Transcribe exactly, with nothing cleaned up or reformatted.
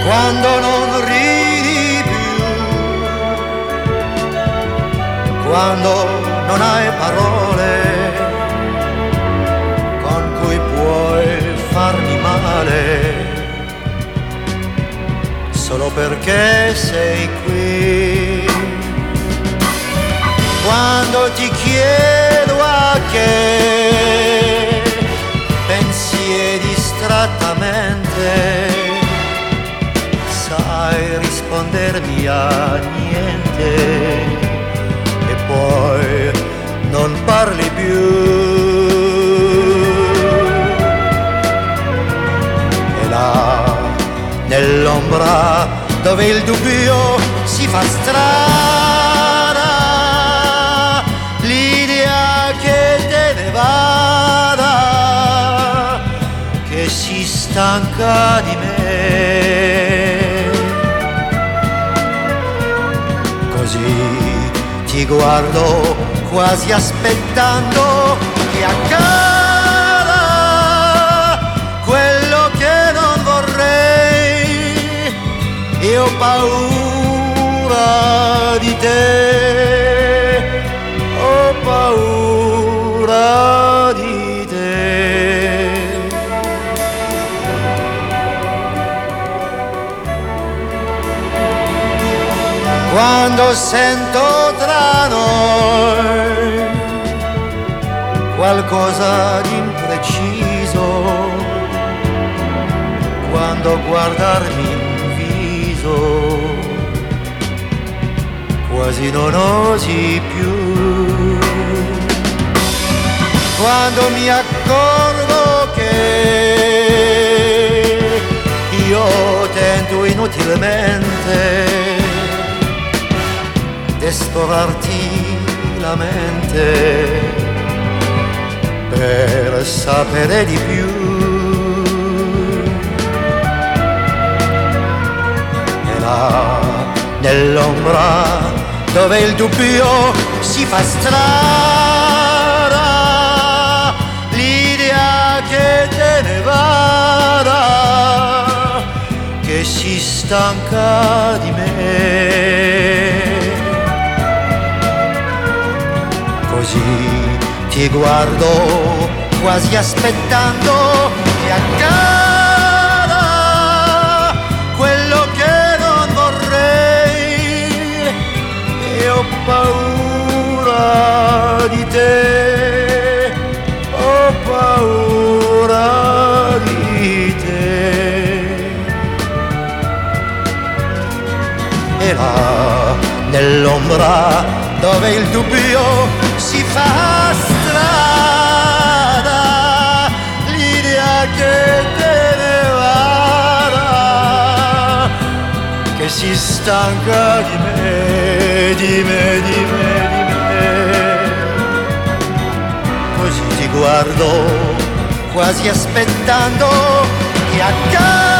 quando non ridi più, quando non hai parole con cui puoi farmi male, solo perché sei qui. Quando ti chiedo a che pensi e distrattamente sai rispondermi a niente e poi non parli più. E là nell'ombra dove il dubbio si fa strada, l'idea che te ne vada, che si stanca di me. Così ti guardo quasi aspettando che accada quello che non vorrei. Io ho paura di te, ho paura di te. Quando sento tra noi qualcosa di impreciso, quando guardarmi in viso quasi non osi più, quando mi accorgo che io tento inutilmente esplorarti la mente per sapere di più. E là nell'ombra dove il dubbio si fa strada, l'idea che te ne vada, che si stanca di me. Così ti guardo quasi aspettando che accada quello che non vorrei. E ho paura di te, ho paura di te. E là nell'ombra dove il dubbio si fa strada, l'idea che te ne vada, che si stanca di me, di me, di me, di me. Così ti guardo quasi aspettando che accada